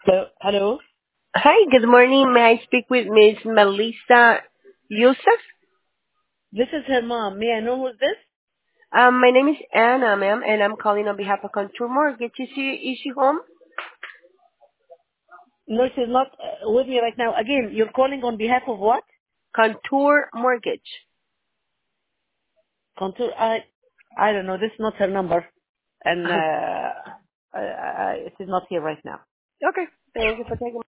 Hello. Hi, good morning. May I speak with Miss Melissa Yusuf? This is her mom. May I know who's this? My name is Anna, ma'am, and I'm calling on behalf of Contour Mortgage. Is she home? No, she's not with me right now. Again, you're calling on behalf of what? Contour Mortgage. Contour. I don't know. This is not her number, and Okay. she's not here right now. Okay. Thank you for taking